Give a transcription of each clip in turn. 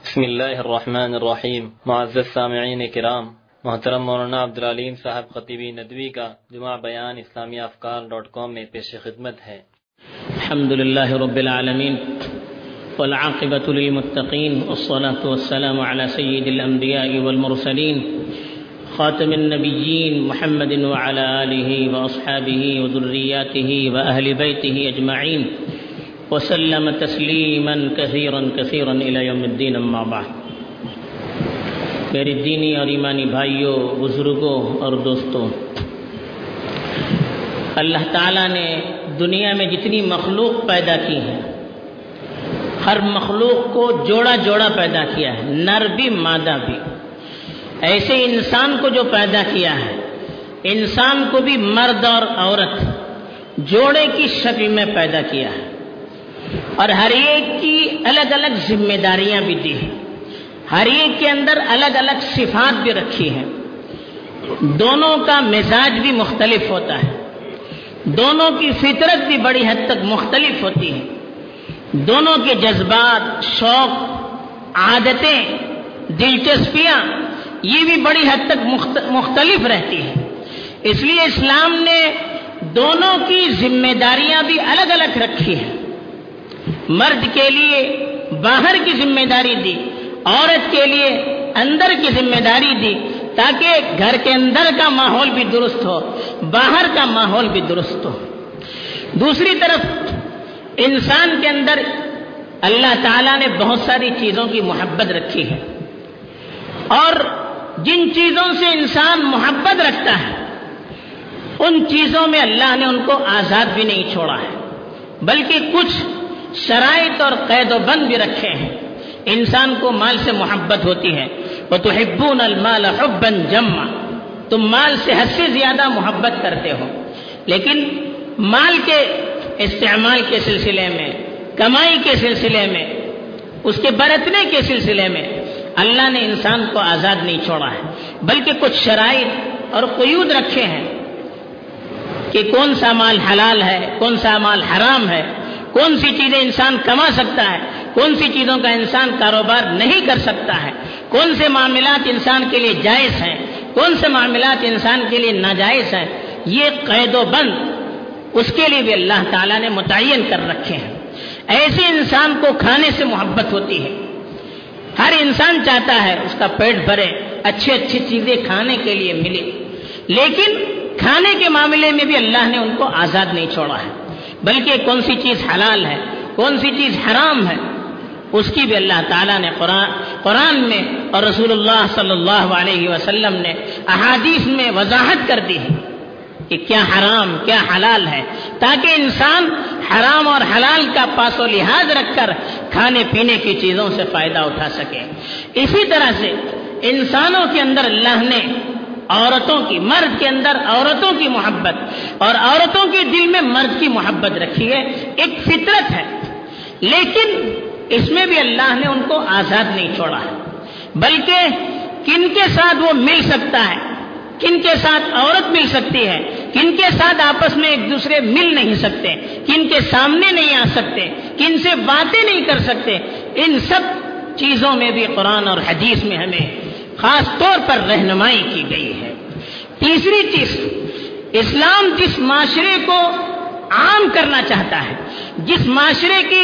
بسم اللہ الرحمن الرحیم۔ معزز سامعین کرام، محترم مولانا عبدالعلیم صاحب خطیبی ندوی کا جمعہ بیان اسلامی افکار.com میں پیش خدمت ہے۔ الحمدللہ رب العالمین والعاقبۃ للمتقین والصلاة والسلام علی سید الانبیاء والمرسلین خاتم النبیین محمد وعلی آلہ واصحابہ وذریاتہ واہل بیتہ اجمعین وسلم تسلیما کثیرا کثیرا الی یوم الدین، اما بعد۔ میری دینی اور ایمانی بھائیوں، بزرگوں اور دوستوں، اللہ تعالیٰ نے دنیا میں جتنی مخلوق پیدا کی ہے، ہر مخلوق کو جوڑا جوڑا پیدا کیا ہے، نر بھی مادہ بھی۔ ایسے انسان کو جو پیدا کیا ہے، انسان کو بھی مرد اور عورت جوڑے کی شکل میں پیدا کیا ہے، اور ہر ایک کی الگ الگ ذمہ داریاں بھی دی ہیں، ہر ایک کے اندر الگ الگ صفات بھی رکھی ہیں۔ دونوں کا مزاج بھی مختلف ہوتا ہے، دونوں کی فطرت بھی بڑی حد تک مختلف ہوتی ہے، دونوں کے جذبات، شوق، عادتیں، دلچسپیاں یہ بھی بڑی حد تک مختلف رہتی ہیں۔ اس لیے اسلام نے دونوں کی ذمہ داریاں بھی الگ الگ رکھی ہیں۔ مرد کے لیے باہر کی ذمہ داری دی، عورت کے لیے اندر کی ذمہ داری دی، تاکہ گھر کے اندر کا ماحول بھی درست ہو، باہر کا ماحول بھی درست ہو۔ دوسری طرف انسان کے اندر اللہ تعالیٰ نے بہت ساری چیزوں کی محبت رکھی ہے، اور جن چیزوں سے انسان محبت رکھتا ہے ان چیزوں میں اللہ نے ان کو آزاد بھی نہیں چھوڑا ہے، بلکہ کچھ شرائط اور قید و بند بھی رکھے ہیں۔ انسان کو مال سے محبت ہوتی ہے، وَتُحِبُّونَ الْمَالَ حُبًّا جَمًّا، تم مال سے حد سے زیادہ محبت کرتے ہو، لیکن مال کے استعمال کے سلسلے میں، کمائی کے سلسلے میں، اس کے برتنے کے سلسلے میں اللہ نے انسان کو آزاد نہیں چھوڑا ہے، بلکہ کچھ شرائط اور قیود رکھے ہیں کہ کون سا مال حلال ہے، کون سا مال حرام ہے، کون سی چیزیں انسان کما سکتا ہے، کون سی چیزوں کا انسان کاروبار نہیں کر سکتا ہے، کون سے معاملات انسان کے لیے جائز ہیں، کون سے معاملات انسان کے لیے ناجائز ہیں۔ یہ قید و بند اس کے لیے بھی اللہ تعالیٰ نے متعین کر رکھے ہیں۔ ایسے انسان کو کھانے سے محبت ہوتی ہے، ہر انسان چاہتا ہے اس کا پیٹ بھرے، اچھی اچھی چیزیں کھانے کے لیے ملے، لیکن کھانے کے معاملے میں بھی اللہ نے ان کو آزاد نہیں چھوڑا ہے، بلکہ کون سی چیز حلال ہے، کون سی چیز حرام ہے، اس کی بھی اللہ تعالیٰ نے قرآن میں اور رسول اللہ صلی اللہ علیہ وسلم نے احادیث میں وضاحت کر دی ہے کہ کیا حرام کیا حلال ہے، تاکہ انسان حرام اور حلال کا پاس و لحاظ رکھ کر کھانے پینے کی چیزوں سے فائدہ اٹھا سکے۔ اسی طرح سے انسانوں کے اندر اللہ نے عورتوں کی، مرد کے اندر عورتوں کی محبت اور عورتوں کے دل میں مرد کی محبت رکھی ہے، ایک فطرت ہے، لیکن اس میں بھی اللہ نے ان کو آزاد نہیں چھوڑا ہے، بلکہ کن کے ساتھ وہ مل سکتا ہے، کن کے ساتھ عورت مل سکتی ہے، کن کے ساتھ آپس میں ایک دوسرے مل نہیں سکتے، کن کے سامنے نہیں آ سکتے، کن سے باتیں نہیں کر سکتے، ان سب چیزوں میں بھی قرآن اور حدیث میں ہمیں خاص طور پر رہنمائی کی گئی ہے۔ تیسری چیز، اسلام جس معاشرے کو عام کرنا چاہتا ہے، جس معاشرے کی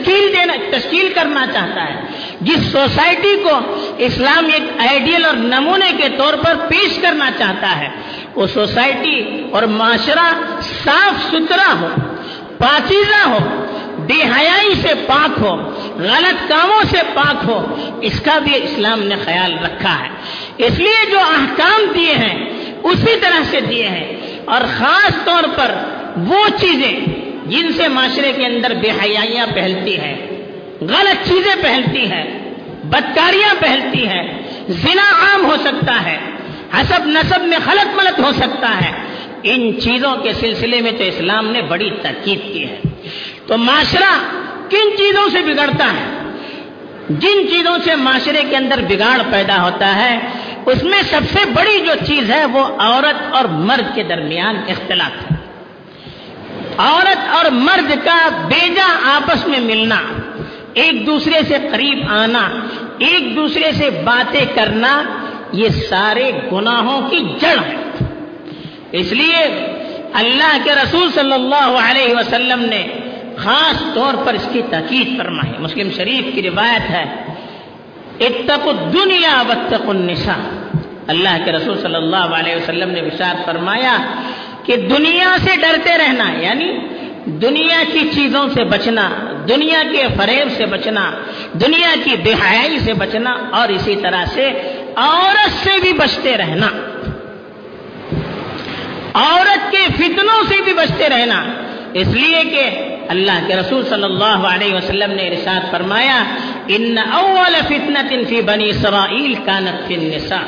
تشکیل کرنا چاہتا ہے، جس سوسائٹی کو اسلام ایک آئیڈیل اور نمونے کے طور پر پیش کرنا چاہتا ہے، وہ سوسائٹی اور معاشرہ صاف ستھرا ہو، پاکیزہ ہو، بے حیائی سے پاک ہو، غلط کاموں سے پاک ہو، اس کا بھی اسلام نے خیال رکھا ہے۔ اس لیے جو احکام دیے ہیں اسی طرح سے دیے ہیں، اور خاص طور پر وہ چیزیں جن سے معاشرے کے اندر بے حیائیاں پھیلتی ہیں، غلط چیزیں پھیلتی ہیں، بدکاریاں پھیلتی ہیں، زنا عام ہو سکتا ہے، حسب نسب میں خلط ملط ہو سکتا ہے، ان چیزوں کے سلسلے میں تو اسلام نے بڑی تاکید کی ہے۔ تو معاشرہ کن چیزوں سے بگڑتا ہے؟ جن چیزوں سے معاشرے کے اندر بگاڑ پیدا ہوتا ہے، اس میں سب سے بڑی جو چیز ہے وہ عورت اور مرد کے درمیان اختلاف ہے۔ عورت اور مرد کا بیجا آپس میں ملنا، ایک دوسرے سے قریب آنا، ایک دوسرے سے باتیں کرنا، یہ سارے گناہوں کی جڑ ہے۔ اس لیے اللہ کے رسول صلی اللہ علیہ وسلم نے خاص طور پر اس کی تاکید فرمائی۔ مسلم شریف کی روایت ہے، اتقوا الدنیا واتقوا النساء۔ اللہ کے رسول صلی اللہ علیہ وسلم نے ارشاد فرمایا کہ دنیا سے ڈرتے رہنا، یعنی دنیا کی چیزوں سے بچنا، دنیا کے فریب سے بچنا، دنیا کی بے حیائی سے بچنا، اور اسی طرح سے عورت سے بھی بچتے رہنا، عورت کے فتنوں سے بھی بچتے رہنا۔ اس لیے کہ اللہ کے رسول صلی اللہ علیہ وسلم نے ارشاد فرمایا، ان اول فتنۃ فی بنی اسرائیل کانت فی النساء۔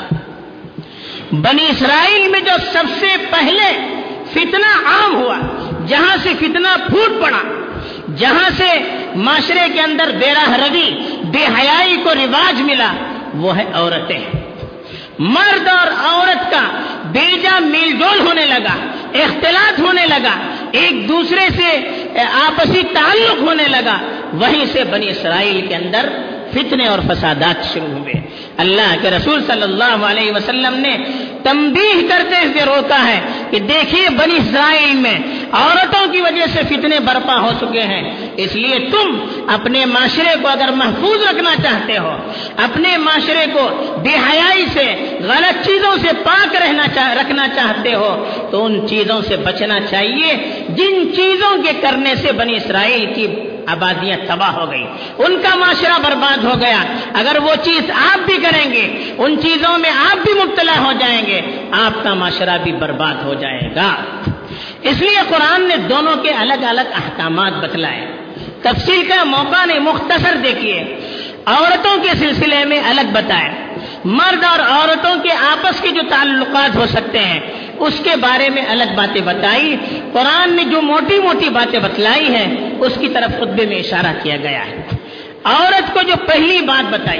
بنی اسرائیل میں جو سب سے پہلے فتنہ عام ہوا، جہاں سے فتنہ پھوٹ پڑا، جہاں سے معاشرے کے اندر بے راہ روی، بے حیائی کو رواج ملا، وہ ہے عورتیں۔ مرد اور عورت کا بیجا میل جول ہونے لگا، اختلاط ہونے لگا، ایک دوسرے سے آپسی تعلق ہونے لگا، وہیں سے بنی اسرائیل کے اندر فتنے اور فسادات شروع ہوئے۔ اللہ کے رسول صلی اللہ علیہ وسلم نے تنبیہ کرتے ہوئے روکا ہے کہ دیکھیے بنی اسرائیل میں عورتوں کی وجہ سے فتنے برپا ہو چکے ہیں، اس لیے تم اپنے معاشرے کو اگر محفوظ رکھنا چاہتے ہو، اپنے معاشرے کو بے حیائی سے، غلط چیزوں سے پاک رکھنا چاہتے ہو تو ان چیزوں سے بچنا چاہیے جن چیزوں کے کرنے سے بنی اسرائیل کی آبادیاں تباہ ہو گئی، ان کا معاشرہ برباد ہو گیا۔ اگر وہ چیز آپ بھی کریں گے، ان چیزوں میں آپ بھی مبتلا ہو جائیں گے، آپ کا معاشرہ بھی برباد ہو جائے گا۔ اس لیے قرآن نے دونوں کے الگ الگ احکامات بتلائے، تفصیل کا موقع نہیں، مختصر دیکھیے۔ عورتوں کے سلسلے میں الگ بتائے، مرد اور عورتوں کے آپس کے جو تعلقات ہو سکتے ہیں اس کے بارے میں الگ باتیں بتائی۔ قرآن نے جو موٹی موٹی باتیں بتلائی ہیں اس کی طرف خطبے میں اشارہ کیا گیا ہے۔ عورت کو جو پہلی بات بتائی،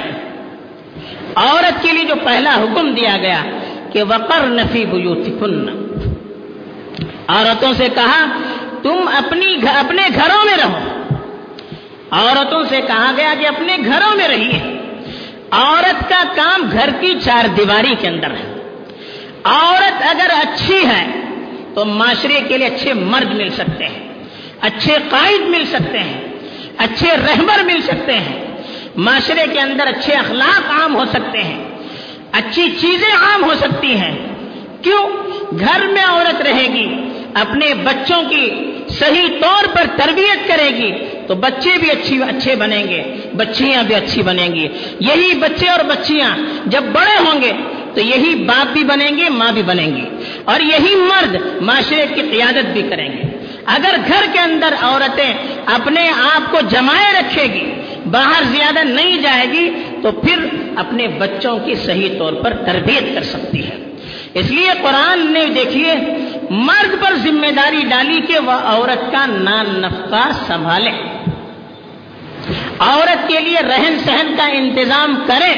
عورت کے لیے جو پہلا حکم دیا گیا کہ وقرن فی بیوتکن، عورتوں سے کہا تم اپنے گھروں میں رہو۔ عورتوں سے کہا گیا کہ اپنے گھروں میں رہیے۔ عورت کا کام گھر کی چار دیواری کے اندر ہے۔ عورت اگر اچھی ہے تو معاشرے کے لیے اچھے مرد مل سکتے ہیں، اچھے قائد مل سکتے ہیں، اچھے رہبر مل سکتے ہیں، معاشرے کے اندر اچھے اخلاق عام ہو سکتے ہیں، اچھی چیزیں عام ہو سکتی ہیں۔ کیوں؟ گھر میں عورت رہے گی، اپنے بچوں کی صحیح طور پر تربیت کرے گی تو بچے بھی اچھے بنیں گے، بچیاں بھی اچھی بنیں گی۔ یہی بچے اور بچیاں جب بڑے ہوں گے تو یہی باپ بھی بنیں گے، ماں بھی بنیں گی، اور یہی مرد معاشرے کی قیادت بھی کریں گے۔ اگر گھر کے اندر عورتیں اپنے آپ کو جمائے رکھے گی، باہر زیادہ نہیں جائے گی تو پھر اپنے بچوں کی صحیح طور پر تربیت کر سکتی ہے۔ اس لیے قرآن نے دیکھیے مرد پر ذمہ داری ڈالی کہ وہ عورت کا نان نفقہ سنبھالے، عورت کے لیے رہن سہن کا انتظام کرے،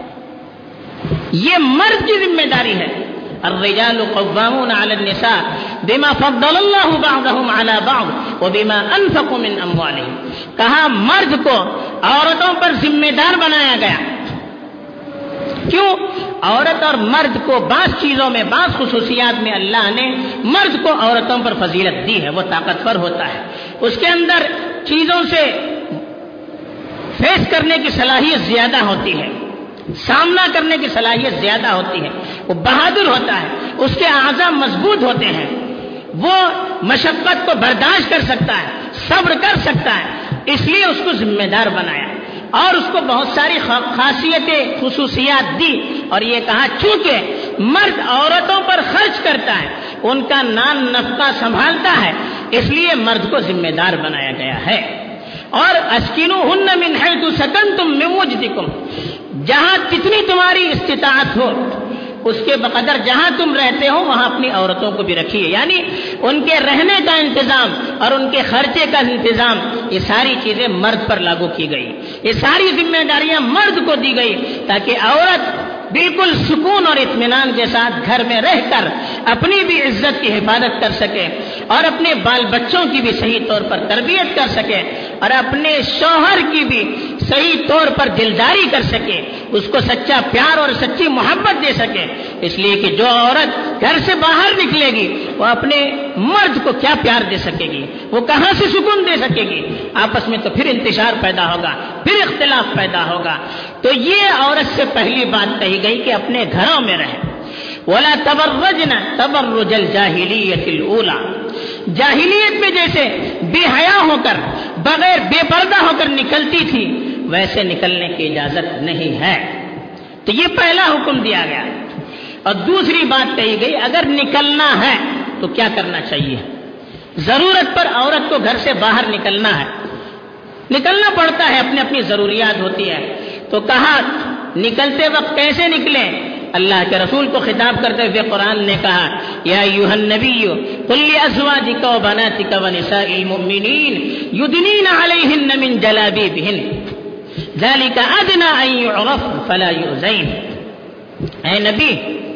یہ مرد کی ذمہ داری ہے۔ الرجال قوامون علی النساء بما فضل اللہ بعضهم علی بعض وبما انفقوا من اموالهم، کہا مرد کو عورتوں پر ذمہ دار بنایا گیا۔ کیوں؟ عورت اور مرد کو بعض چیزوں میں، بعض خصوصیات میں اللہ نے مرد کو عورتوں پر فضیلت دی ہے، وہ طاقتور ہوتا ہے، اس کے اندر چیزوں سے فیس کرنے کی صلاحیت زیادہ ہوتی ہے، سامنا کرنے کی صلاحیت زیادہ ہوتی ہے، وہ بہادر ہوتا ہے، اس کے اعضاء مضبوط ہوتے ہیں، وہ مشقت کو برداشت کر سکتا ہے، صبر کر سکتا ہے، اس لیے اس کو ذمہ دار بنایا اور اس کو بہت ساری خاصیتیں، خصوصیات دی، اور یہ کہا چونکہ مرد عورتوں پر خرچ کرتا ہے، ان کا نان نفقہ سنبھالتا ہے، اس لیے مرد کو ذمہ دار بنایا گیا ہے۔ اور اسکنوہن من حیث سکنتم من وجدکم، جہاں جتنی تمہاری استطاعت ہو اس کے بقدر جہاں تم رہتے ہو وہاں اپنی عورتوں کو بھی رکھیے، یعنی ان کے رہنے کا انتظام اور ان کے خرچے کا انتظام، یہ ساری چیزیں مرد پر لاگو کی گئی، یہ ساری ذمہ داریاں مرد کو دی گئی تاکہ عورت بالکل سکون اور اطمینان کے ساتھ گھر میں رہ کر اپنی بھی عزت کی حفاظت کر سکے اور اپنے بال بچوں کی بھی صحیح طور پر تربیت کر سکے اور اپنے شوہر کی بھی صحیح طور پر دلداری کر سکے، اس کو سچا پیار اور سچی محبت دے سکے. اس لیے کہ جو عورت گھر سے باہر نکلے گی وہ اپنے مرد کو کیا پیار دے سکے گی، وہ کہاں سے سکون دے سکے گی؟ آپس میں تو پھر انتشار پیدا ہوگا، پھر اختلاف پیدا ہوگا. تو یہ عورت سے پہلی بات کہی گئی کہ اپنے گھروں میں رہے. وَلَا تَبَرَّجْنَ تَبَرُّجَ الْجَاهِلِيَّةِ الْأُولَى، جاہلیت میں جیسے بے حیا ہو کر بغیر بے پردہ ہو کر نکلتی تھی ویسے نکلنے کی اجازت نہیں ہے. تو یہ پہلا حکم دیا گیا. اور دوسری بات کہی گئی اگر نکلنا ہے تو کیا کرنا چاہیے. ضرورت پر عورت کو گھر سے باہر نکلنا ہے، نکلنا پڑتا ہے، اپنی اپنی ضروریات ہوتی ہے. تو کہا نکلتے وقت کیسے نکلیں. اللہ کے رسول کو خطاب کرتے ہوئے قرآن نے کہا یا ایھا النبی قل لازواجک وبناتک ونساء المؤمنین یدنین علیہن من جلابیبہن ذلک ادنی ان یعرفن فلا یؤذین. اے نبی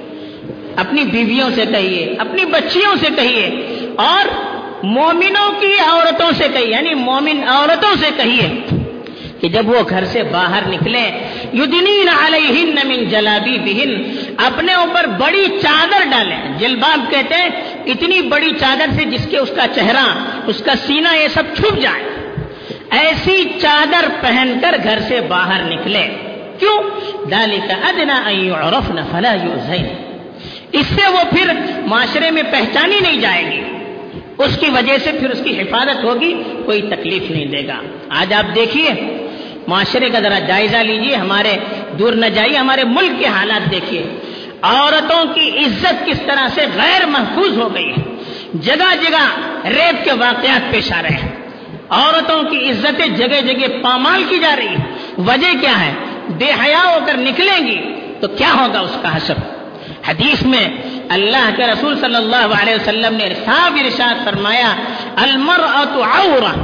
اپنی بیویوں سے کہیے، اپنی بچیوں سے کہیے اور مومنوں کی عورتوں سے کہیے، یعنی مومن عورتوں سے کہیے کہ جب وہ گھر سے باہر نکلیں یدنین علیہن من جلابیبہن، اپنے اوپر بڑی چادر ڈالیں. جلباب کہتے ہیں اتنی بڑی چادر سے جس کے اس کا چہرہ، اس کا سینہ یہ سب چھپ جائے، ایسی چادر پہن کر گھر سے باہر نکلے. کیوں؟ ذالک ادنی ان یعرفن فلا یؤذین، اس سے وہ پھر معاشرے میں پہچانی نہیں جائے گی، اس کی وجہ سے پھر اس کی حفاظت ہوگی، کوئی تکلیف نہیں دے گا. آج آپ دیکھیے معاشرے کا ذرا جائزہ لیجئے، ہمارے دور نہ جائیے، ہمارے ملک کے حالات دیکھیے. عورتوں کی عزت کس طرح سے غیر محفوظ ہو گئی ہے. جگہ جگہ ریپ کے واقعات پیش آ رہے ہیں، عورتوں کی عزتیں جگہ جگہ پامال کی جا رہی ہے. وجہ کیا ہے؟ بے حیا ہو کر نکلیں گی تو کیا ہوگا اس کا حشر. حدیث میں اللہ کے رسول صلی اللہ علیہ وسلم نے صاف ارشاد فرمایا المرأۃ عورہ،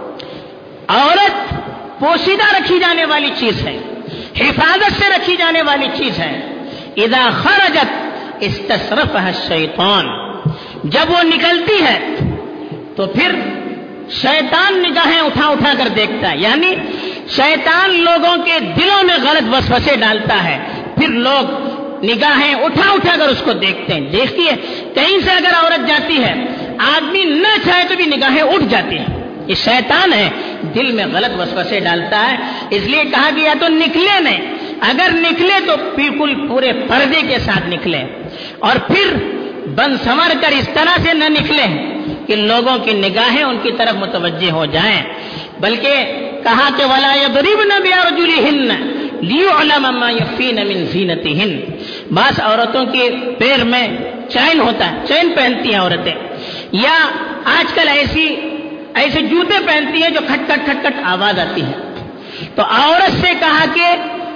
عورت پوشیدہ رکھی جانے والی چیز ہے، حفاظت سے رکھی جانے والی چیز ہے. اذا خرجت استصرفها الشیطان، جب وہ نکلتی ہے تو پھر شیطان نگاہیں اٹھا اٹھا کر دیکھتا ہے، یعنی شیطان لوگوں کے دلوں میں غلط وسوسے ڈالتا ہے، پھر لوگ نگاہیں اٹھا اٹھا کر اس کو دیکھتے ہیں. دیکھیے کہیں سے اگر عورت جاتی ہے آدمی نہ چاہے تو بھی نگاہیں اٹھ جاتی ہیں. یہ شیطان ہے، دل میں غلط وسوسے ڈالتا ہے. اس لیے کہا گیا تو نکلے نہیں، اگر نکلے تو بالکل پورے پردے کے ساتھ نکلے، اور پھر بن سنور کر اس طرح سے نہ نکلے کہ لوگوں کی نگاہیں ان کی طرف متوجہ ہو جائیں. بلکہ کہا کہ وَلَا يَضْرِبْنَ بِأَرْجُلِهِنَّ لِيُعْلَمَ مَا يَخْفِينَ مِنْ زِينَتِهِنَّ. بعض عورتوں کے پیر میں چین ہوتا ہے، چین پہنتی ہیں عورتیں، یا آج کل ایسے جوتے پہنتی ہیں جو کھٹ کھٹ کھٹ کھٹ آواز آتی ہے. تو عورت سے کہا کہ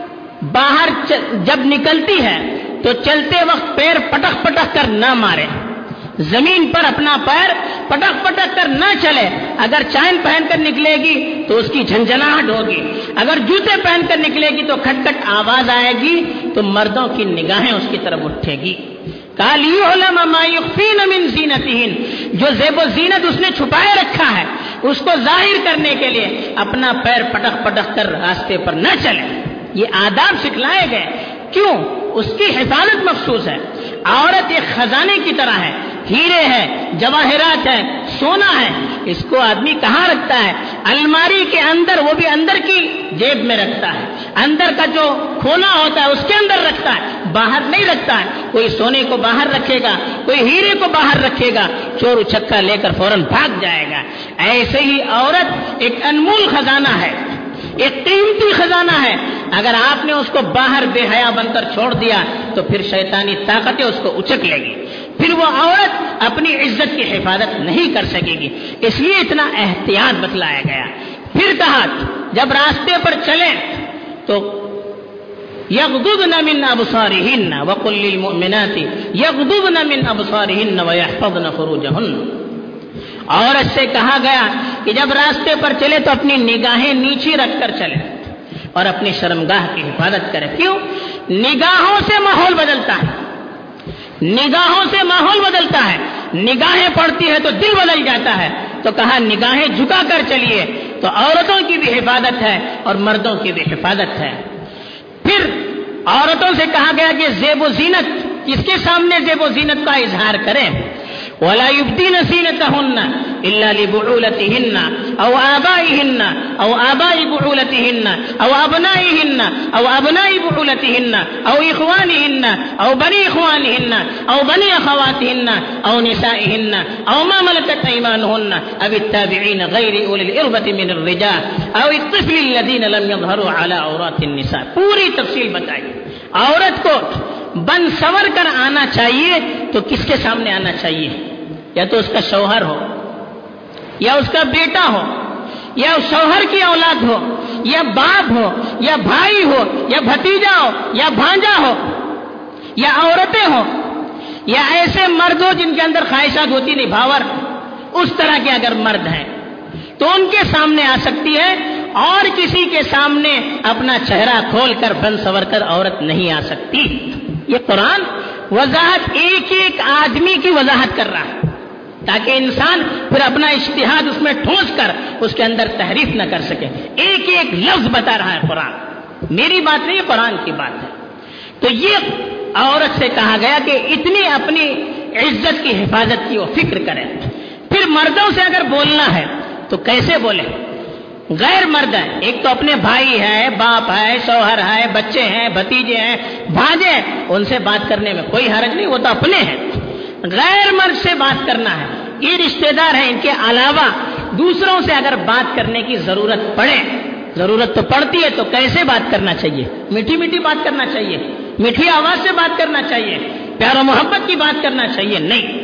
باہر جب نکلتی ہے تو چلتے وقت پیر پٹک پٹک کر نہ مارے، زمین پر اپنا پیر پٹک پٹک کر نہ چلے. اگر چین پہن کر نکلے گی تو اس کی جھنجھناہٹ ہوگی، اگر جوتے پہن کر نکلے گی تو کھٹ کھٹ آواز آئے گی تو مردوں کی نگاہیں اس کی طرف اٹھے گی. لِيُعْلَمَ مَا يُخْفِينَ مِنْ زِينَتِهِنَّ، جو زیب و زینت اس نے چھپائے رکھا ہے اس کو ظاہر کرنے کے لیے اپنا پیر پٹک پٹک کر راستے پر نہ چلے. یہ آداب سکھلائے گئے. کیوں؟ اس کی حفاظت مخصوص ہے. عورت ایک خزانے کی طرح ہے، ہیرے ہے، جواہرات ہے، سونا ہے. اس کو آدمی کہاں رکھتا ہے؟ الماری کے اندر، وہ بھی اندر کی جیب میں رکھتا ہے، اندر کا جو کھونا ہوتا ہے اس کے اندر رکھتا ہے، باہر نہیں رکھتا ہے. کوئی سونے کو باہر رکھے گا، کوئی ہیرے کو باہر رکھے گا، چور اچکا لے کر فوراً بھاگ جائے گا. ایسے ہی عورت ایک انمول خزانہ ہے، ایک قیمتی خزانہ ہے. اگر آپ نے اس کو باہر بے حیا بن کر چھوڑ دیا تو پھر شیطانی طاقتیں اس کو اچک لے گی، پھر وہ عورت اپنی عزت کی حفاظت نہیں کر سکے گی. اس لیے اتنا احتیاط بتلایا گیا. پھر کہا جب راستے پر چلیں تو یغضضن من ابصارهن وقل للمؤمنات یغضضن من ابصارهن ويحفظن فروجهن. عورت سے کہا گیا کہ جب راستے پر چلے تو اپنی نگاہیں نیچی رکھ کر چلے اور اپنی شرمگاہ کی حفاظت کرے. کیوں؟ نگاہوں سے ماحول بدلتا ہے، نگاہوں سے ماحول بدلتا ہے. نگاہیں پڑتی ہے تو دل بدل جاتا ہے. تو کہا نگاہیں جھکا کر چلیے تو عورتوں کی بھی حفاظت ہے اور مردوں کی بھی حفاظت ہے. پھر عورتوں سے کہا گیا کہ زیب و زینت، کس کے سامنے زیب و زینت کا اظہار کریں. وَلَا يُبْدِينَ زِينَتَهُنَّ إِلَّا لِبُعُولَتِهِنَّ أَوْ آبَائِهِنَّ أَوْ آبَاءِ بُعُولَتِهِنَّ أَوْ أَبْنَائِهِنَّ أَوْ أَبْنَاءِ بُعُولَتِهِنَّ أَوْ إِخْوَانِهِنَّ أَوْ بَنِي إِخْوَانِهِنَّ أَوْ بَنِي أَخَوَاتِهِنَّ أَوْ نِسَائِهِنَّ أَوْ مَا مَلَكَتْ أَيْمَانُهُنَّ أَوِ التَّابِعِينَ غَيْرِ أُولِي الْإِرْبَةِ مِنَ الرِّجَالِ أَوِ الطِّفْلِ الَّذِينَ لَمْ يَظْهَرُوا عَلَى عَوْرَاتِ النِّسَاءِ. پوری تفصیل بتائی. عورت کو بن سور کر آنا چاہیے تو کس کے سامنے آنا چاہیے؟ یا تو اس کا شوہر ہو، یا اس کا بیٹا ہو، یا شوہر کی اولاد ہو، یا باپ ہو، یا بھائی ہو، یا بھتیجا ہو، یا بھانجا ہو، یا عورتیں ہو، یا ایسے مرد ہو جن کے اندر خواہشات ہوتی نہیں، بھاور، اس طرح کے اگر مرد ہیں تو ان کے سامنے آ سکتی ہے. اور کسی کے سامنے اپنا چہرہ کھول کر بن سور کر عورت نہیں آ سکتی. یہ قرآن وضاحت ایک ایک آدمی کی وضاحت کر رہا ہے تاکہ انسان پھر اپنا اجتہاد اس میں ٹھونس کر اس کے اندر تحریف نہ کر سکے. ایک ایک لفظ بتا رہا ہے قرآن. میری بات نہیں، یہ قرآن کی بات ہے. تو یہ عورت سے کہا گیا کہ اتنی اپنی عزت کی حفاظت کی وہ فکر کرے. پھر مردوں سے اگر بولنا ہے تو کیسے بولے؟ غیر مرد ہے، ایک تو اپنے بھائی ہے، باپ ہے، شوہر ہے، بچے ہیں، بھتیجے ہیں، بھانجے، ان سے بات کرنے میں کوئی حرج نہیں، وہ تو اپنے ہیں. غیر مرد سے بات کرنا ہے، یہ رشتہ دار ہیں. ان کے علاوہ دوسروں سے اگر بات کرنے کی ضرورت پڑے، ضرورت تو پڑتی ہے، تو کیسے بات کرنا چاہیے؟ میٹھی میٹھی بات کرنا چاہیے، میٹھی آواز سے بات کرنا چاہیے، پیار و محبت کی بات کرنا چاہیے؟ نہیں.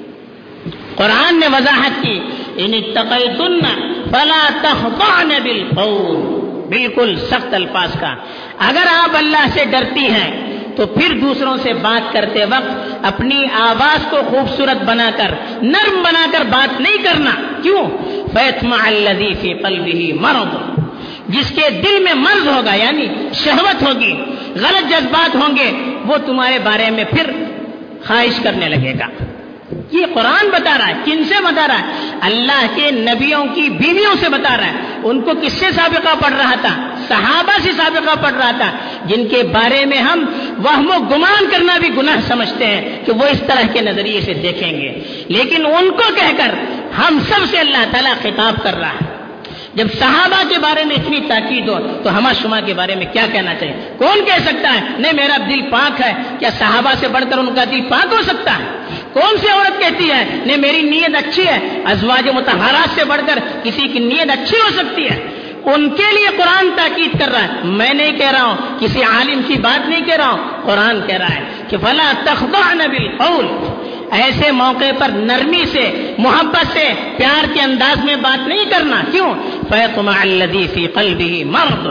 قرآن نے وضاحت کی، ان اتقیتن فلا تخضعن بالقول، بالکل سخت الفاظ کا. اگر آپ اللہ سے ڈرتی ہیں تو پھر دوسروں سے بات کرتے وقت اپنی آواز کو خوبصورت بنا کر، نرم بنا کر بات نہیں کرنا. کیوں؟ فیطمع الذی فی قلبہ مرض، جس کے دل میں مرض ہوگا، یعنی شہوت ہوگی، غلط جذبات ہوں گے، وہ تمہارے بارے میں پھر خواہش کرنے لگے گا. یہ قرآن بتا رہا ہے. کن سے بتا رہا ہے؟ اللہ کے نبیوں کی بیویوں سے بتا رہا ہے. ان کو کس سے سابقہ پڑھ رہا تھا؟ صحابہ سے سابقہ پڑھ رہا تھا، جن کے بارے میں ہم وہم و گمان کرنا بھی گناہ سمجھتے ہیں کہ وہ اس طرح کے نظریے سے دیکھیں گے. لیکن ان کو کہہ کر ہم سب سے اللہ تعالیٰ خطاب کر رہا ہے. جب صحابہ کے بارے میں اتنی تاکید ہو تو ہما شما کے بارے میں کیا کہنا چاہیے؟ کون کہہ سکتا ہے نہیں میرا دل پاک ہے؟ کیا صحابہ سے بڑھ کر ان کا دل پاک ہو سکتا ہے؟ کون سی عورت کہتی ہے نہیں میری نیت اچھی ہے؟ ازواج مطہرات سے بڑھ کر کسی کی نیت اچھی ہو سکتی ہے؟ ان کے لیے قرآن تاکید کر رہا ہے. میں نہیں کہہ رہا ہوں، کسی عالم کی بات نہیں کہہ رہا ہوں، قرآن کہہ رہا ہے کہ فلا تخضعن بالقول. ایسے موقع پر نرمی سے، محبت سے، پیار کے انداز میں بات نہیں کرنا. کیوں؟ فیطمع الذی فی قلبہ مرض،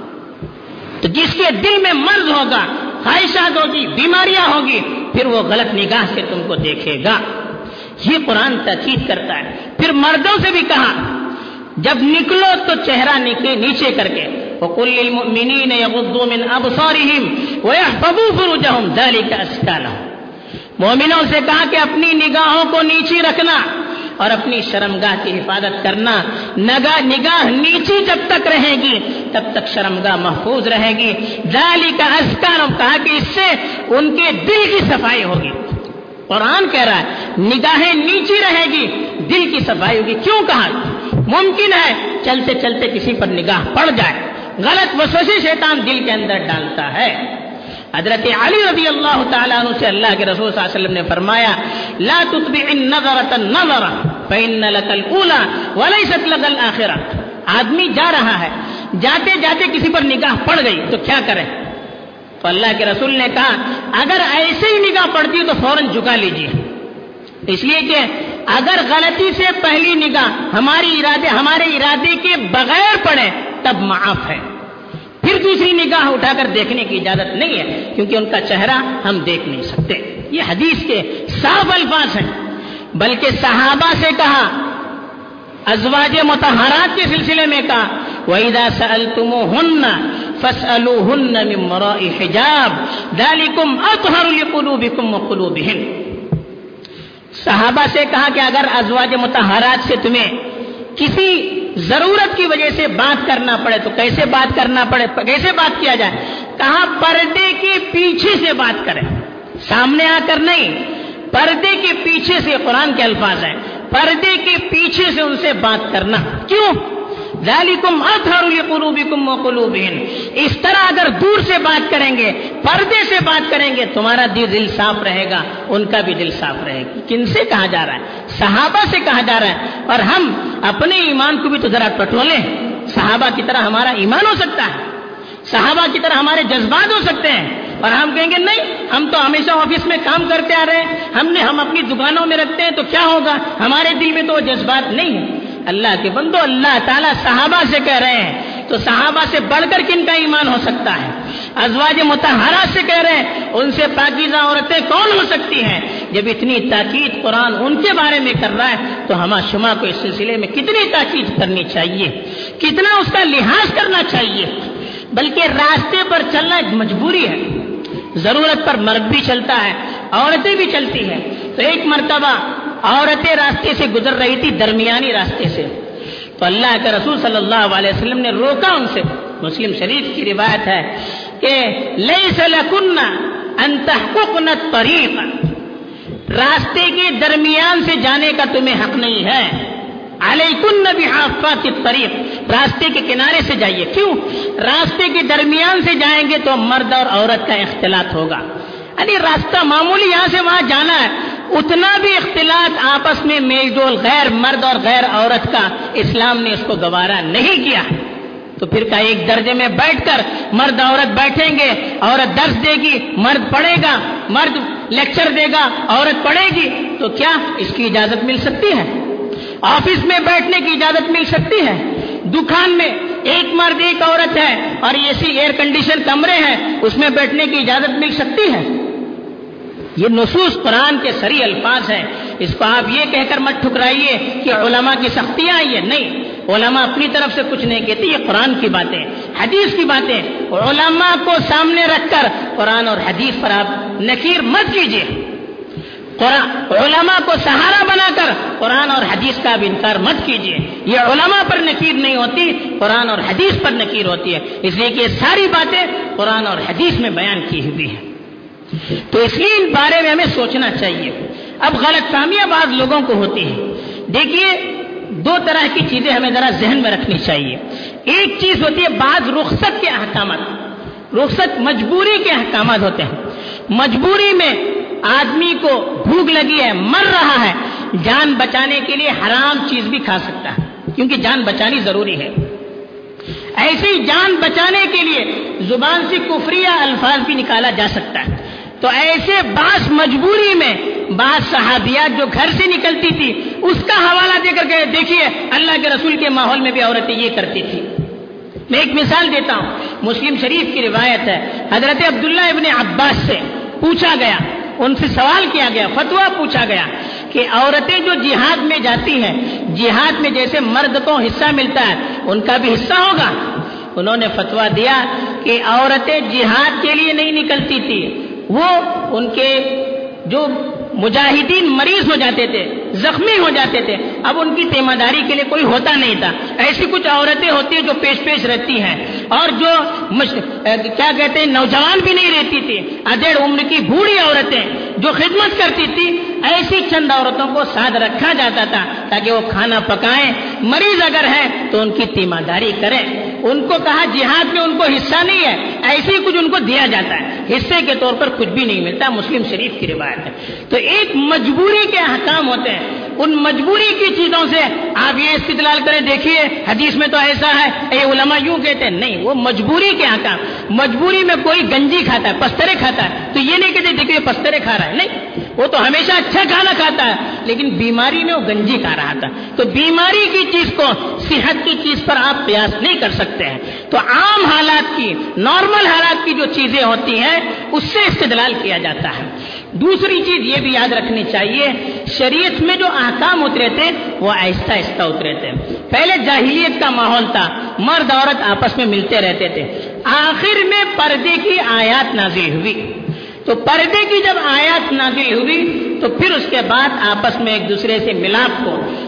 تو جس کے دل میں مرض ہوگا، خواہشات ہوگی، بیماریاں ہوگی، پھر وہ غلط نگاہ سے تم کو دیکھے گا. یہ قرآن تاکید کرتا ہے. پھر مردوں سے بھی کہا جب نکلو تو چہرہ نیچے کر کے، وَقُلْ لِلْمُؤْمِنِينَ يَغُضُّوا مِنْ أَبْصَارِهِمْ وَيَحْفَظُوا فُرُوجَهُمْ ذَلِكَ أَزْكَىٰ لَهُمْ. مومنوں سے کہا کہ اپنی نگاہوں کو نیچی رکھنا اور اپنی شرمگاہ کی حفاظت کرنا. نگاہ نیچی جب تک رہے گی تب تک شرمگاہ محفوظ رہے گی. ذَلِكَ أَزْكَىٰ لَهُمْ، کہا کہ اس سے ان کے دل کی صفائی ہوگی. قرآن کہہ رہا ہے نگاہیں نیچی رہے گی، دل کی صفائی ہوگی. کیوں کہا؟ ممکن ہے چلتے چلتے کسی پر نگاہ پڑ جائے، غلط وسوسے شیطان دل کے اندر ڈالتا ہے. حضرت علی رضی اللہ تعالیٰ عنہ سے اللہ کے رسول صلی اللہ علیہ وسلم نے فرمایا لا تتبع النظرة النظرة فإن لك الأولى وليست لك الآخرة. آدمی جا رہا ہے، جاتے جاتے کسی پر نگاہ پڑ گئی تو کیا کرے؟ تو اللہ کے رسول نے کہا اگر ایسے ہی نگاہ پڑتی ہے تو فوراً جھکا لیجیے، اس لیے کہ اگر غلطی سے پہلی نگاہ ہمارے ارادے کے بغیر پڑے تب معاف ہے، پھر دوسری نگاہ اٹھا کر دیکھنے کی اجازت نہیں ہے، کیونکہ ان کا چہرہ ہم دیکھ نہیں سکتے. یہ حدیث کے صاف الفاظ ہیں. بلکہ صحابہ سے کہا، ازواج مطہرات کے سلسلے میں کہا وَإِذَا سَأَلْتُمُوهُنَّ فَاسْأَلُوهُنَّ مِن وَرَاءِ حِجَابٍ ذَلِكُمْ أَطْهَرُ لِقُلُوبِكُمْ وَقُلُوبِهِنْ. صحابہ سے کہا کہ اگر ازواج مطہرات سے تمہیں کسی ضرورت کی وجہ سے بات کرنا پڑے تو کیسے بات کرنا پڑے، کیسے بات کیا جائے؟ کہا پردے کے پیچھے سے بات کریں، سامنے آ کر نہیں، پردے کے پیچھے سے، قرآن کے الفاظ ہیں، پردے کے پیچھے سے ان سے بات کرنا۔ کیوں؟ ذالکم اطہر لقلوبکم وقلوبہم، اس طرح اگر دور سے بات کریں گے، پردے سے بات کریں گے، تمہارا دل صاف رہے گا، ان کا بھی دل صاف رہے گا۔ کن سے کہا جا رہا ہے؟ صحابہ سے کہا جا رہا ہے۔ اور ہم اپنے ایمان کو بھی تو ذرا ٹٹولیں، صحابہ کی طرح ہمارا ایمان ہو سکتا ہے، صحابہ کی طرح ہمارے جذبات ہو سکتے ہیں، اور ہم کہیں گے نہیں، ہم تو ہمیشہ آفس میں کام کرتے آ رہے ہیں، ہم اپنی دکانوں میں رکھتے ہیں تو کیا ہوگا، ہمارے دل میں تو وہ جذبات نہیں ہے۔ اللہ کے بندو، اللہ تعالیٰ صحابہ سے کہہ رہے ہیں تو صحابہ سے بڑھ کر کن کا ایمان ہو سکتا ہے؟ ازواج مطہرات سے کہہ رہے ہیں، ان سے پاکیزہ عورتیں کون ہو سکتی ہیں؟ جب اتنی تاکید قرآن ان کے بارے میں کر رہا ہے تو ہما شما کو اس سلسلے میں کتنی تاکید کرنی چاہیے، کتنا اس کا لحاظ کرنا چاہیے۔ بلکہ راستے پر چلنا ایک مجبوری ہے، ضرورت پر مرد بھی چلتا ہے، عورتیں بھی چلتی ہیں۔ تو ایک مرتبہ عورتیں راستے سے گزر رہی تھی، درمیانی راستے سے، تو اللہ کے رسول صلی اللہ علیہ وسلم نے روکا ان سے۔ مسلم شریف کی روایت ہے کہ لیس لکن ان تحققن الطریق، راستے کے درمیان سے جانے کا تمہیں حق نہیں ہے، علیکن بحافات الطریق، راستے کے کنارے سے جائیے۔ کیوں؟ راستے کے درمیان سے جائیں گے تو مرد اور عورت کا اختلاط ہوگا، یعنی راستہ معمولی یہاں سے وہاں جانا ہے، اتنا بھی اختلاط آپس میں میل جول غیر مرد اور غیر عورت کا اسلام نے اس کو گوارا نہیں کیا۔ تو پھر کا ایک درجے میں بیٹھ کر مرد عورت بیٹھیں گے، عورت درس دے گی، مرد پڑھے گا، مرد لیکچر دے گا، عورت پڑھے گی، تو کیا اس کی اجازت مل سکتی ہے؟ آفس میں بیٹھنے کی اجازت مل سکتی ہے؟ دکان میں ایک مرد ایک عورت ہے اور ایسی ایئر کنڈیشن کمرے ہیں، اس میں بیٹھنے کی اجازت مل سکتی ہے؟ یہ نصوص قرآن کے صریح الفاظ ہیں، اس کو آپ یہ کہہ کر مت ٹھکرائیے کہ علماء کی سختیاں آئی ہیں، نہیں، علماء اپنی طرف سے کچھ نہیں کہتے، یہ قرآن کی باتیں، حدیث کی باتیں، علماء کو سامنے رکھ کر قرآن اور حدیث پر آپ نکیر مت کیجیے، علماء کو سہارا بنا کر قرآن اور حدیث کا بھی انکار مت کیجیے۔ یہ علماء پر نکیر نہیں ہوتی، قرآن اور حدیث پر نکیر ہوتی ہے، اس لیے کہ یہ ساری باتیں قرآن اور حدیث میں بیان کی ہوئی ہیں۔ تو اس لیے ان بارے میں ہمیں سوچنا چاہیے۔ اب غلط فہمیاں بعض لوگوں کو ہوتی ہیں۔ دیکھیے، دو طرح کی چیزیں ہمیں ذرا ذہن میں رکھنی چاہیے۔ ایک چیز ہوتی ہے بعض رخصت کے احکامات، رخصت مجبوری کے احکامات ہوتے ہیں۔ مجبوری میں آدمی کو بھوک لگی ہے، مر رہا ہے، جان بچانے کے لیے حرام چیز بھی کھا سکتا ہے، کیونکہ جان بچانی ضروری ہے۔ ایسے ہی جان بچانے کے لیے زبان سے کفریہ الفاظ بھی نکالا جا سکتا ہے۔ تو ایسے بعض مجبوری میں بعض صحابیات جو گھر سے نکلتی تھی اس کا حوالہ دے کر کے دیکھیے اللہ کے رسول کے ماحول میں بھی عورتیں یہ کرتی تھی۔ میں ایک مثال دیتا ہوں، مسلم شریف کی روایت ہے، حضرت عبداللہ ابن عباس سے پوچھا گیا، ان سے سوال کیا گیا، فتویٰ پوچھا گیا کہ عورتیں جو جہاد میں جاتی ہیں، جہاد میں جیسے مرد کو حصہ ملتا ہے ان کا بھی حصہ ہوگا؟ انہوں نے فتویٰ دیا کہ عورتیں جہاد کے لیے نہیں نکلتی تھی، وہ ان کے جو مجاہدین مریض ہو جاتے تھے، زخمی ہو جاتے تھے، اب ان کی تیمارداری کے لیے کوئی ہوتا نہیں تھا۔ ایسی کچھ عورتیں ہوتی ہیں جو پیش رہتی ہیں اور جو کیا کہتے ہیں نوجوان بھی نہیں رہتی تھی، ادھیڑ عمر کی بوڑھی عورتیں جو خدمت کرتی تھی، ایسی چند عورتوں کو ساتھ رکھا جاتا تھا تاکہ وہ کھانا پکائیں، مریض اگر ہیں تو ان کی تیمارداری کریں۔ ان کو کہا جہاد میں ان کو حصہ نہیں ہے، ایسے ہی کچھ ان کو دیا جاتا ہے، حصے کے طور پر کچھ بھی نہیں ملتا، مسلم شریف کی روایت ہے۔ تو ایک مجبوری کے احکام ہوتے ہیں، ان مجبوری کی چیزوں سے آپ یہ استدلال کریں دیکھیے حدیث میں تو ایسا ہے، یہ علماء یوں کہتے ہیں، نہیں، وہ مجبوری کے احکام۔ مجبوری میں کوئی گنجی کھاتا ہے، پسترے کھاتا ہے تو یہ نہیں کہتے دیکھیے پسترے کھا رہا ہے، نہیں، وہ تو ہمیشہ اچھا کھانا کھاتا ہے لیکن بیماری میں وہ گنجی کھا رہا تھا۔ تو بیماری کی چیز کو صحت کی چیز پر آپ قیاس نہیں کر سکتے ہیں۔ تو عام حالات کی، نارمل حالات کی جو چیزیں ہوتی ہیں اس سے استدلال کیا جاتا ہے۔ دوسری چیز یہ بھی یاد رکھنی چاہیے، شریعت میں جو احکام اترے تھے وہ آہستہ آہستہ اترے تھے۔ پہلے جاہلیت کا ماحول تھا، مرد عورت آپس میں ملتے رہتے تھے، آخر میں پردے کی آیات نازل ہوئی۔ تو پردے کی جب آیات نازل ہوئی تو پھر اس کے بعد آپس میں ایک دوسرے سے ملاپ کو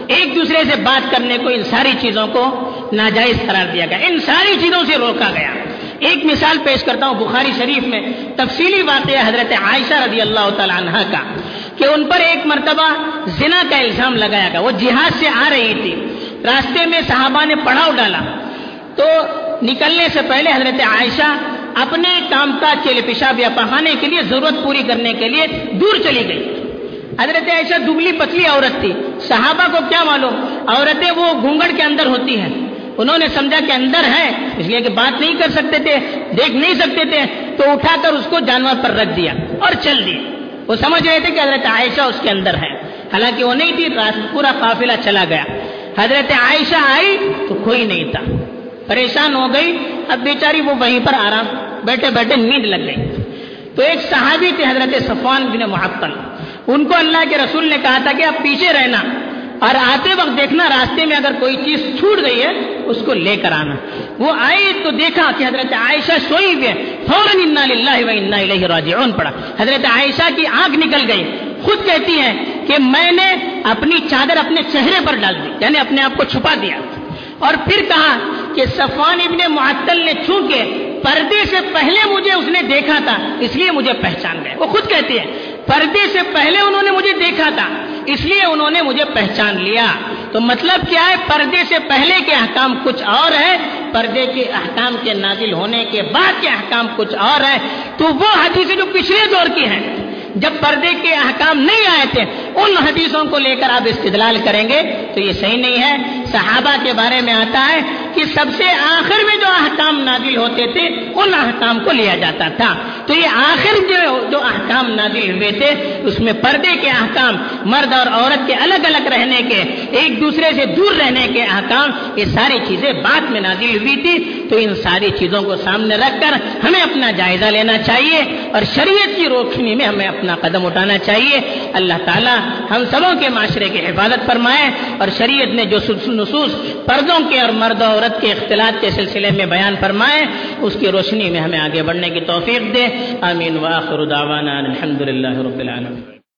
ایک دوسرے سے بات کرنے کو، ان ساری چیزوں کو ناجائز قرار دیا گیا، ان ساری چیزوں سے روکا گیا۔ ایک مثال پیش کرتا ہوں بخاری شریف میں تفصیلی واقعہ حضرت عائشہ رضی اللہ تعالی عنہا کا، کہ ان پر ایک مرتبہ زنا کا الزام لگایا گیا۔ وہ جہاد سے آ رہی تھی، راستے میں صحابہ نے پڑاؤ ڈالا، تو نکلنے سے پہلے حضرت عائشہ اپنے کام کاج کے لیے، پیشاب یا پخانے کے لیے، ضرورت پوری کرنے کے لیے دور چلی گئی۔ حضرت عائشہ دبلی پتلی عورت تھی، صحابہ کو کیا معلوم، عورتیں وہ گھونگھٹ کے اندر ہوتی ہیں، انہوں نے سمجھا کہ اندر ہے، اس لیے کہ بات نہیں کر سکتے تھے، دیکھ نہیں سکتے تھے، تو اٹھا کر اس کو جانور پر رکھ دیا اور چل دیے۔ وہ سمجھ رہے تھے کہ حضرت عائشہ اس کے اندر ہے، حالانکہ وہ نہیں تھی۔ پورا قافلہ چلا گیا، حضرت عائشہ آئی تو کوئی نہیں تھا، پریشان ہو گئی۔ اب بیچاری وہ وہیں پر آرام بیٹھے بیٹھے نیند لگ گئی۔ تو ایک صحابی تھے حضرت صفوان بن معطل، ان کو اللہ کے رسول نے کہا تھا کہ آپ پیچھے رہنا اور آتے وقت دیکھنا راستے میں اگر کوئی چیز چھوٹ گئی ہے اس کو لے کر آنا۔ وہ آئی تو دیکھا کہ حضرت عائشہ سوئی ہوئی ہے، فوراً انا للہ و انا الیہ راجعون پڑھا۔ حضرت عائشہ کی آنکھ نکل گئی، خود کہتی ہیں کہ میں نے اپنی چادر اپنے چہرے پر ڈال دی، یعنی اپنے آپ کو چھپا دیا، اور پھر کہا کہ صفوان ابن معطل نے چونکہ پردے سے پہلے مجھے اس نے دیکھا تھا اس لیے مجھے پہچان گئے۔ وہ خود کہتی ہے پردے سے پہلے انہوں نے مجھے دیکھا تھا اس لیے انہوں نے مجھے پہچان لیا۔ تو مطلب کیا ہے، پردے سے پہلے کے احکام کچھ اور ہے، پردے کے احکام کے نازل ہونے کے بعد کے احکام کچھ اور ہے۔ تو وہ حدیثیں جو پچھلے دور کی ہیں، جب پردے کے احکام نہیں آئے تھے، ان حدیثوں کو لے کر آپ استدلال کریں گے تو یہ صحیح نہیں ہے۔ صحابہ کے بارے میں آتا ہے کہ سب سے آخر میں جو احکام نازل ہوتے تھے ان احکام کو لیا جاتا تھا۔ تو یہ آخر جو احکام نازل ہوئے تھے اس میں پردے کے احکام، مرد اور عورت کے الگ الگ رہنے کے، ایک دوسرے سے دور رہنے کے احکام، یہ ساری چیزیں بعد میں نازل ہوئی تھی۔ تو ان ساری چیزوں کو سامنے رکھ کر ہمیں اپنا جائزہ لینا چاہیے اور شریعت کی روشنی میں ہمیں اپنا قدم اٹھانا چاہیے۔ اللہ تعالی ہم سبوں کے معاشرے کی حفاظت فرمائے، اور شریعت نے جو نصوص پردوں کے اور مرد و عورت کے اختلاط کے سلسلے میں بیان فرمائے اس کی روشنی میں ہمیں آگے بڑھنے کی توفیق دے۔ آمین وآخر دعوانا الحمدللہ رب العالمین۔